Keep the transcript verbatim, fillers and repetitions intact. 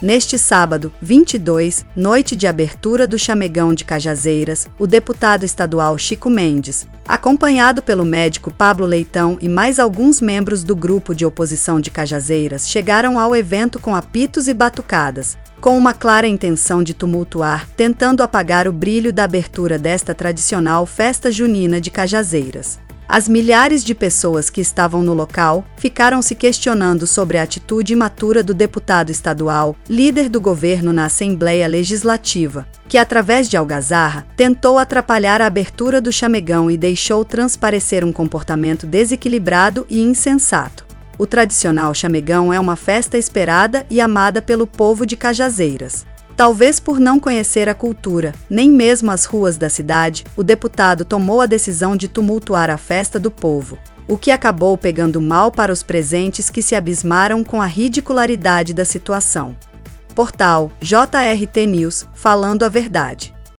Neste sábado, vinte e dois, noite de abertura do Chamegão de Cajazeiras, o deputado estadual Chico Mendes, acompanhado pelo médico Pablo Leitão e mais alguns membros do grupo de oposição de Cajazeiras, chegaram ao evento com apitos e batucadas, com uma clara intenção de tumultuar, tentando apagar o brilho da abertura desta tradicional festa junina de Cajazeiras. As milhares de pessoas que estavam no local ficaram se questionando sobre a atitude imatura do deputado estadual, líder do governo na Assembleia Legislativa, que, através de algazarra, tentou atrapalhar a abertura do chamegão e deixou transparecer um comportamento desequilibrado e insensato. O tradicional chamegão é uma festa esperada e amada pelo povo de Cajazeiras. Talvez por não conhecer a cultura, nem mesmo as ruas da cidade, o deputado tomou a decisão de tumultuar a festa do povo, o que acabou pegando mal para os presentes que se abismaram com a ridicularidade da situação. Portal J R T News, falando a verdade.